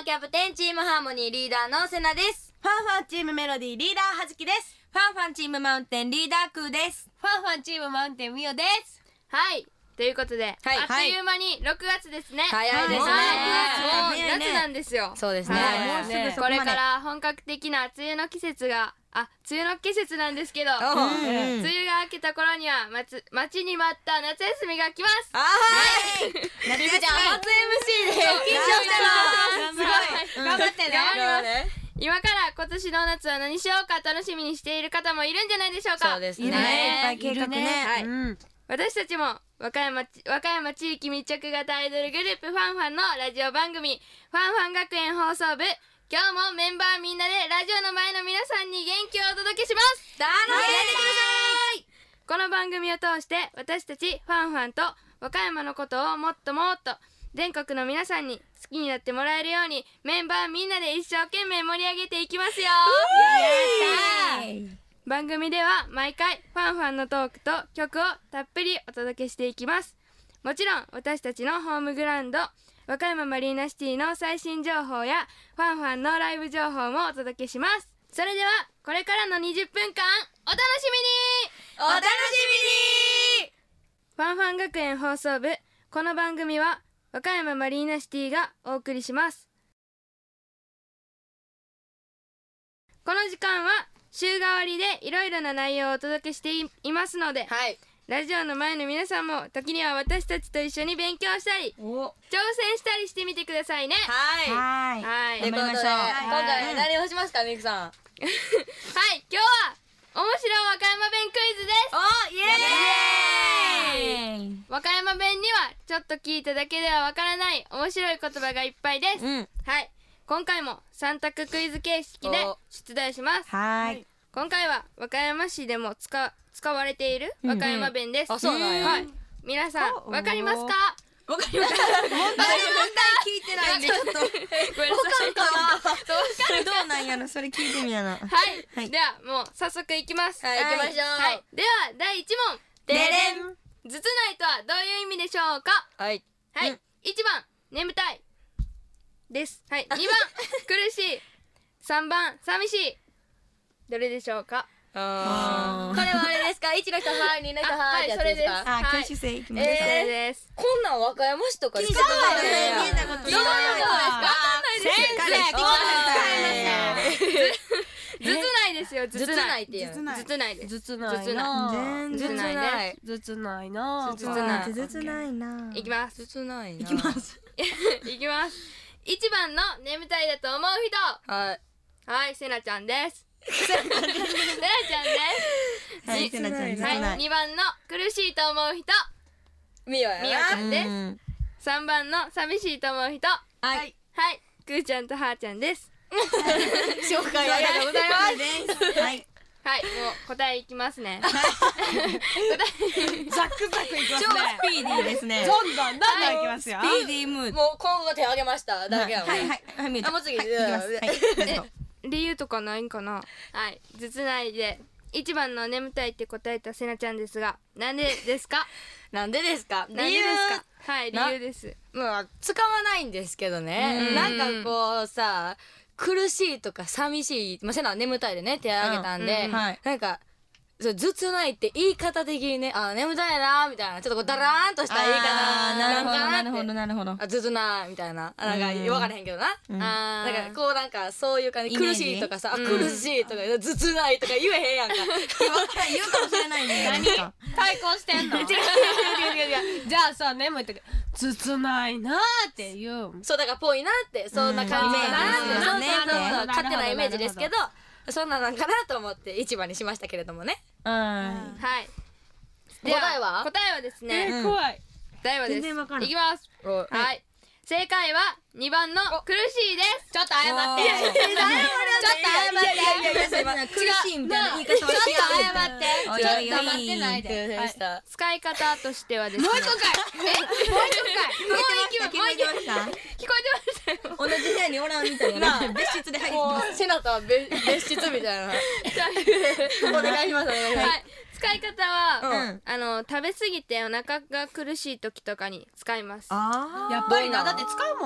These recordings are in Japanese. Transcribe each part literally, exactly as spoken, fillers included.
キャプテンチームハーモニーリーダーのセナです。 ファンファンチームメロディーリーダーはじきです。 ファンファンチームマウンテンリーダークーです。 ファンファンチームマウンテンミオです。 はい、ということで、 はい、 あっという間にろくがつですね。 早いですね。 もう夏なんですよ。 そうですね。 もうすぐそこまで。これから本格的な梅雨の季節があ、梅雨の季節なんですけど、梅雨が明けた頃には待つ待ちに待った夏休みが来ます。 あ、はい。夏休み初 エムシー で緊張してます。 すごい頑張ってね。頑張ります。今から今年の夏は何しようか楽しみにしている方もいるんじゃないでしょうか。 そうですね。 いっぱい計画ね。 はい。私たちも和歌山和歌山地域密着型アイドルグループファンファンのラジオ番組ファンファン学園放送部。今日もメンバーみんなでラジオの前の皆さんに元気をお届けします。 楽しんでください。 この番組を通して私たちファンファンと和歌山のことをもっともっと全国の皆さんに好きになってもらえるようにメンバーみんなで一生懸命盛り上げていきますよ。やったー。番組では毎回ファンファンのトークと曲をたっぷりお届けしていきます。もちろん私たちのホームグラウンド和歌山マリーナシティの最新情報やファンファンのライブ情報もお届けします。それではこれからのにじゅっぷんかんお楽しみにお楽しみに。 ファンファン学園放送部、この番組は和歌山マリーナシティがお送りします。この時間は週替わりでいろいろな内容をお届けしていますので、 はい、 ラジオの前の皆さんも時には私たちと一緒に勉強したり挑戦したりしてみてくださいね。 はいはい。 ということで今回何をしますかミクさん。 はい、今日は面白和歌山弁クイズです。 お、イエーイ。 和歌山弁にはちょっと聞いただけではわからない面白い言葉がいっぱいです、うん、はい、今回もさん択クイズ形式で出題します。 はい。 今回は和歌山市でも使使われている和歌山弁です、うんうん、 あ、そうなんや。 はい、皆さんわかりますか？ わかります。問題問題聞いてないんでちょっとわかるかな。 それどうなんやろ、それ聞いてみやな。 はい、はい、ではもう早速いきます。 はい、行きましょう。 はい、ではだいいち問。 でれん。 頭痛ないとはどういう意味でしょうか？ はい。 はい、うん、いちばん眠たいです。はい、にばん苦しい、さんばん寂しい。どれでしょうか？ あー、これはあれですか？いちの人はい、にの人はいってやつですか？ あ、挙手制いきます。 それです。 こんなん和歌山市とか聞いたことない。聞いたことない。 どういうことですか？わかんないです。頭痛ないですよ。頭痛ないっていう。頭痛ないです。 頭痛ないな。 頭痛ないです。 頭痛ないな。 頭痛ない。 頭痛ないな。 いきます。 頭痛ないな。 いきます。 いきます。いちばんの眠たいだと思う人。 はい。 はい、せなちゃんです。せなちゃんです。 はい、せなちゃんです。 はい、にばんの苦しいと思う人。 みよやな。 みよちゃんです。さんばんの寂しいと思う人。 はい。 はい、くーちゃんとはーちゃんです。 紹介ありがとうございます。 はい。 はい、もう答えいきますね。 ザクザクいきますね。 超スピーディーですね。 どんどんどんどんいきますよ。 スピーディームード。 もう今後手挙げましただけやもん。 はいはいはい。 あ、もう次。 はい、いきます。はい。 理由とかないんかな。はい、頭痛ないでいちばんの眠たいって答えたせなちゃんですが、なんでですか？ なんでですか？ 理由ですか？はい、理由です。 まあ使わないんですけどね。なんかこうさ、苦しいとか寂しい、まあせな眠たいでね手挙げたんで、なんか頭痛ないって言い方的にね、あ、眠たいなみたいな、ちょっとこうダラーンとした言い方なんかなって。 なるほどなるほど。 あ、頭痛ないみたいな、なんか分からへんけどな。 あー、 なんかこうなんかそういう感じ、苦しいとかさ、苦しいとか頭痛ないとか言えへんやんか。 言うかもしれないね。 対抗してんの？違う違う違う違う。じゃあさ、眠い時頭痛ないなーって言う。 そうだからぽいなって、そんな感じかなって、そうそうそう、勝手なイメージですけど、そんななんかなと思って一番にしましたけれどもね。 うん。 はい。 答えは？ 答えはですね。 怖い。 答えはです。 全然わからん。 いきます。はい。正解はにばんの苦しいです。 ちょっと謝って。 いやいやいや、ちょっと謝って。いやいやいや、 苦しいみたいな言い方はしや謝って。ちょっと黙ってないで。 使い方としてはですね。 もう一個かい。もう一個かい。 もう一個、もう一個。聞こえてましたよ。 同じ部屋におらんみたいな。別室で入ってます。 セナとは別室みたいな。お願いします。はい。 使い方は、あの食べ過ぎてお腹が苦しい時とかに使います。 ああ、やっぱりな、だって使うもん。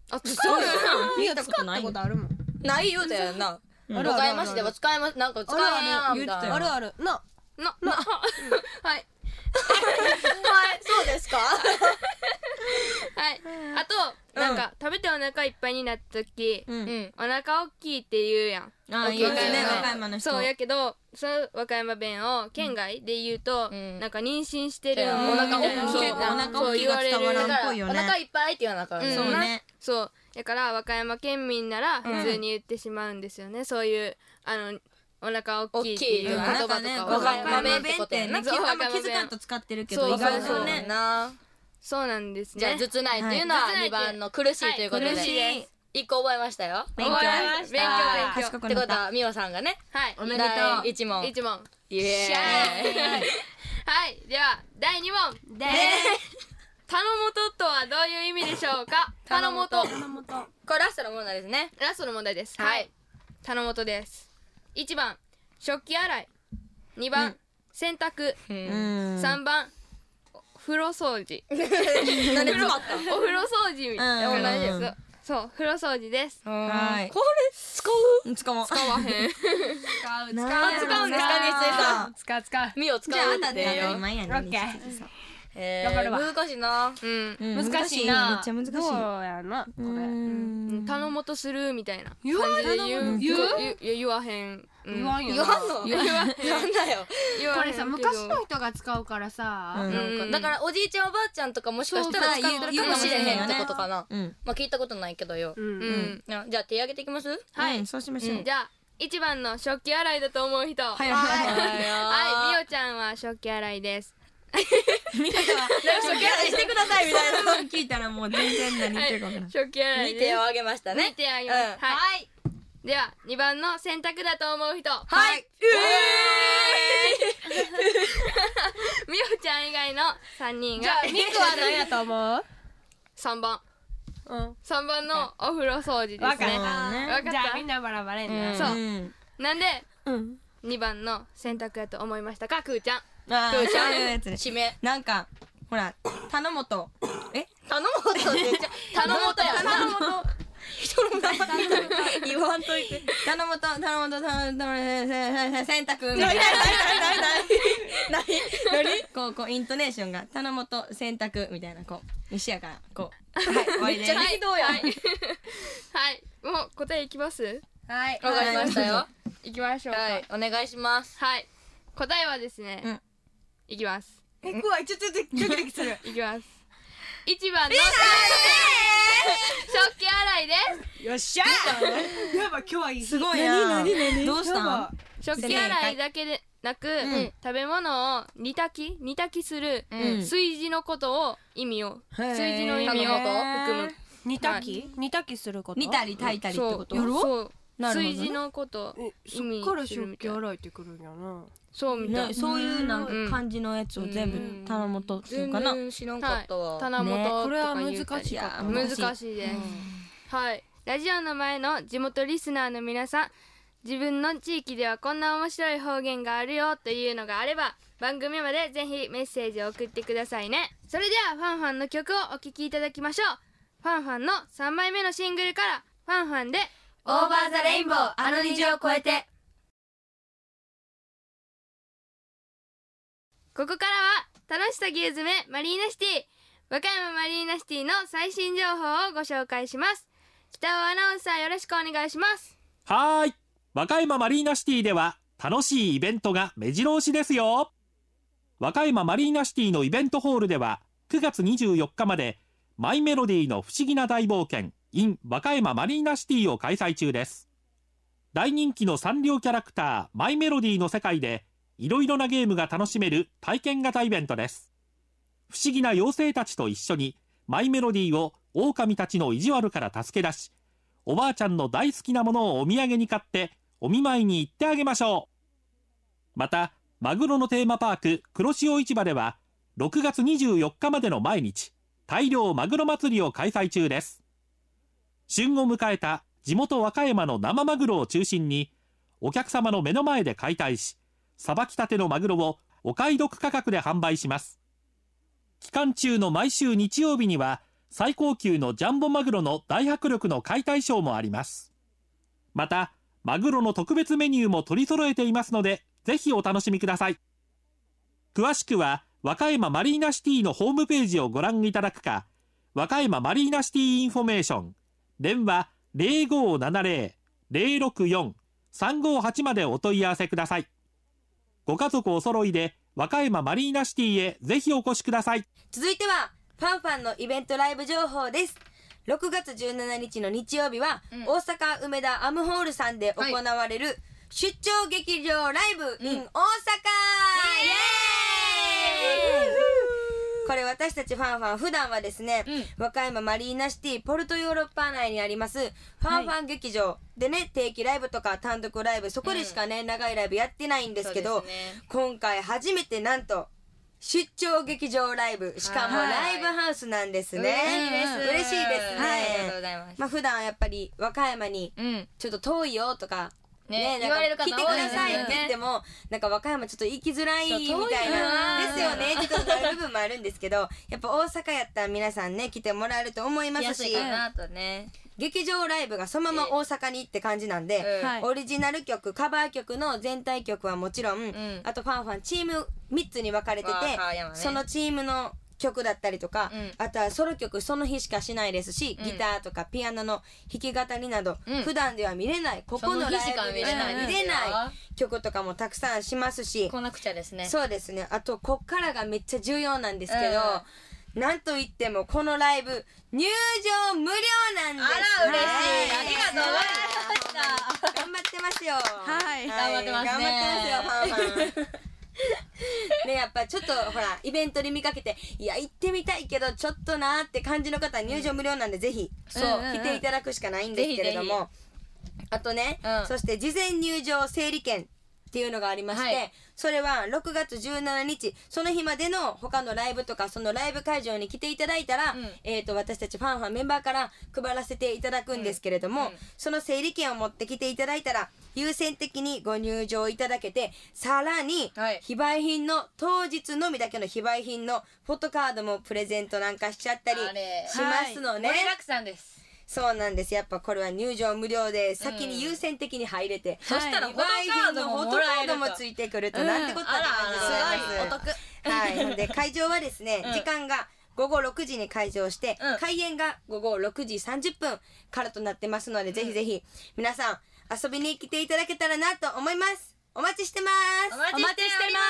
あ、そうよ。 見たことないことあるもん。 ないようだよな。 ある岡山市では使えます、なんか使えやんみたいな。 あるあるなななはいはい、そうですか。 はいあとなんか食べてお腹いっぱいになった時うんお腹大きいって言うやん。 あ、言うね、和歌山の人。 そうやけどその和歌山弁を県外で言うと、 うん、 なんか妊娠してるお腹大きい、 お腹大きいが伝わらんっぽいよね。 お腹いっぱいって言わなあかんね。 そうね。 そうだから和歌山県民なら普通に言ってしまうんですよね、そういうあのお腹大きいっていう言葉とか和歌山弁ってね、あんま気づかんと使ってるけど意外とね。 そうなんですね。 じゃあ頭痛ないっていうのはにばんの苦しいということで、 苦しいです。 一個覚えましたよ。 勉強勉強勉強ってことはみおさんがね、 はいおめでとう。 第一問。 一問。 イエーイ。 はいではだいに問で頼もととはどういう意味でしょうか。頼もと。 これラストの問題ですね。 ラストの問題です。 はいはい頼もとです。いちばん食器洗い、にばん洗濯、さんばん風呂掃除。 なんで使った？ お風呂掃除みたいな。 うん同じです。そう風呂掃除です。 はい。 これ使う？ 使おう。 使わへん。 使う使うんですか？ 使う使う。 みお使じゃあう当たって当たりよ。 前やね。 オッケー。 え頑張るわー、難しいな。 うんうん難しいな。 めっちゃ難しい。 どうやなこうれ。 ん頼もとするみたいな感じ言わんで言う言う言う言わへん。 言わんよ言わんの？ 言わへん。 なんだよ。 言わへんこれさ昔の人が使うからさ。 うんうんだからおじいちゃんおばあちゃんとかもしかしたら使ってるかもしれへんってことかな。 うん。 まあ聞いたことないけどよ。 うんううんん。 じゃあ手挙げていきます？ はいそうしましょう。 じゃあいちばんの食器洗いだと思う人。はいはい。 はいみおちゃんは食器洗いです。 みんなは食器洗いしてくださいみたいな。 聞いたらもう全然何言ってるか分からん。 食器洗いです。 に手を挙げましたね。 に手あげます。 うんはいではにばんの洗濯だと思う人。 はい。 みおちゃん以外のさんにんがじゃあ肉は何やと思う？ さんばんうん。 さんばんのお風呂掃除ですね。 わかった。 わかったじゃあみんなバラバラやな。 そううん。 なんでうん。 にばんの洗濯やと思いましたかくーちゃん。 あー、 くーちゃんそういうやつね。 締め。 なんかほら頼もとえ頼もうとって言っちゃ頼もうとやな。 頼もと人の名前言わんといて。 頼もと頼もと頼もと洗濯みたいな。 何？何？ こうこうイントネーションが頼もと洗濯みたいなこう一緒やからこうはい終わりね。 めっちゃ適当やん。 はいもう答えいきますはい。 わかりましたよ。 いきましょうか。 はい、お願いします。 はい答えはですね、 うんいきますえ怖いちょっとドキドキする。 いきますいちばんの食器洗いですよっしゃ。やば今日はいい。 すごいな。どうしたん？ 食器洗いだけでなく、 ん食べ物を煮炊き煮炊きするん炊事のことを意味をへー炊事の意味を含む煮炊き？煮炊きすること？ 煮たり炊いたりってこと？ そうそうなるほどね炊事のことえ意味そっからするみたいな食器洗いってくるんやな。 そうみたいね、そういうなんうんか感じのやつを全部頼もとっていう全かな。 然知らんかはいったわ。 棚元とかこれは言うたり難しかった。 難難しいです、はいラジオの前の地元リスナーの皆さん、自分の地域ではこんな面白い方言があるよというのがあれば番組までぜひメッセージを送ってくださいね。それではファンファンの曲をお聴きいただきましょう。ファンファンのさんまいめのシングルからファンファンでオーバーザレインボーあの虹を越えて。 ここからは楽しさぎゅう詰めマリーナシティ和歌山マリーナシティの最新情報をご紹介します。北尾アナウンサーよろしくお願いします。 はーい、和歌山マリーナシティでは楽しいイベントが目白押しですよ。和歌山マリーナシティのイベントホールではくがつにじゅうよっかまでマイメロディの不思議な大冒険 in 和歌山マリーナシティを開催中です。大人気のサンリオキャラクターマイメロディの世界でいろいろなゲームが楽しめる体験型イベントです。不思議な妖精たちと一緒にマイメロディを狼たちの意地悪から助け出し、おばあちゃんの大好きなものをお土産に買ってお見舞いに行ってあげましょう。またマグロのテーマパーク黒潮市場ではろくがつにじゅうよっかまでの毎日大漁マグロ祭りを開催中です。旬を迎えた地元和歌山の生マグロを中心にお客様の目の前で解体し、さばきたてのマグロをお買い得価格で販売します。期間中の毎週日曜日には最高級のジャンボマグロの大迫力の解体ショーもあります。またマグロの特別メニューも取り揃えていますので、ぜひお楽しみください。詳しくは和歌山マリーナシティのホームページをご覧いただくか、和歌山マリーナシティインフォメーション電話 ゼロごーななゼロ ゼロろくよん さんごーはち までお問い合わせください。ご家族お揃いで和歌山マリーナシティへぜひお越しください。 続いてはファンファンのイベントライブ情報です。ろくがつじゅうしちにちの日曜日は、うん、大阪梅田アムホールさんで行われる、はい、出張劇場ライブ in 大阪、うん、イエーイ、これ私たちファンファン普段はですね、うん、和歌山マリーナシティポルトヨーロッパ内にありますファンファン劇場でね、定期ライブとか単独ライブ、そこでしかね、うん、長いライブやってないんですけど、ね、今回初めてなんと出張劇場ライブ、しかもライブハウスなんですね。嬉しいです。嬉しいですね。 はい、ありがとうございます。 まあ普段やっぱり和歌山にちょっと遠いよとか、 ね、言われる方多いですね。 来てくださいって言っても、なんか和歌山ちょっと行きづらいみたいなですよね。ちょっとなる部分もあるんですけど、やっぱ大阪やったら皆さんね来てもらえると思いますし、 なとね。 劇場ライブがそのまま大阪にって感じなんで、うん、オリジナル曲、カバー曲の全体曲はもちろん、うん、あとファンファンチームみっつに分かれてて、ね、そのチームの曲だったりとか、うん、あとはソロ曲その日しかしないですし、うん、ギターとかピアノの弾き語りなど、うん、普段では見れないここのライブでしか見れない曲とかもたくさんしますし、 来なくちゃですね。 そうですね。あとこっからがめっちゃ重要なんですけど、うん、なんといってもこのライブ入場無料なんです。 あら嬉しい、ありがとうございました。 頑張ってますよ。 はい、頑張ってますね。 頑張ってますよファンファンね、やっぱちょっとほらイベントで見かけて、いや行ってみたいけどちょっとなーって感じの方は入場無料なんで、うん、ぜひそう、来ていただくしかないんですけれども、あとね、うん、そして事前入場整理券っていうのがありまして、はい、それはろくがつじゅうしちにちその日までの他のライブとかそのライブ会場に来ていただいたら、うん、えーと私たちファンファンメンバーから配らせていただくんですけれども、うんうん、その整理券を持ってきていただいたら優先的にご入場いただけて、さらに、はい、非売品の当日のみだけの非売品のフォトカードもプレゼントなんかしちゃったりしますのね。 盛りだくさんです。 そうなんです。やっぱこれは入場無料で先に優先的に入れて、うん、 そしたらフォトカードももらえると、 フォトカードもついてくると、なんてことだって感じでございます。 すごいお得。 はい。で会場はですね、うん、時間がごごろくじに開場して、うん、開演がごごろくじさんじゅっぷんからとなってますので、うん、ぜひぜひ皆さん遊びに来ていただけたらなと思います。お待ちしてます。 お待ちしております。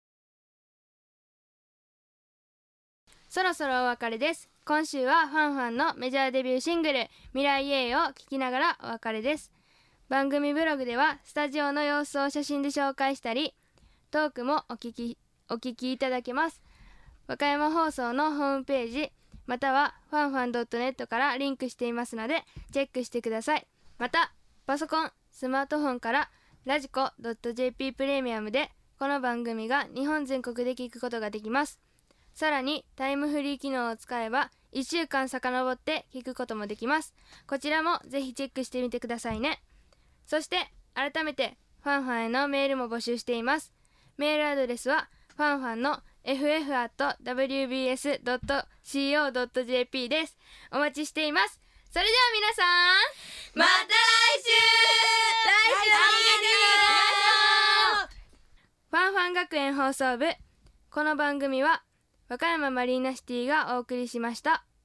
そろそろお別れです。今週はファンファンのメジャーデビューシングル未来 A を聴きながらお別れです。番組ブログではスタジオの様子を写真で紹介したり、トークもお聞きお聞きいただけます。和歌山放送のホームページまたはファンファン ドットネット からリンクしていますのでチェックしてください。またパソコンスマートフォンからラジコ ドットジェーピー プレミアムでこの番組が日本全国で聞くことができます。さらにタイムフリー機能を使えばいっしゅうかん遡って聞くこともできます。こちらもぜひチェックしてみてくださいね。そして改めてファンファンへのメールも募集しています。メールアドレスはファンファンの エフエフ アット ダブリュービーエス ドット シーオー ドット ジェーピー です。お待ちしています。それでは皆さん、 また来週来週ファンファン学園放送部。この番組は和歌山マリーナシティがお送りしました。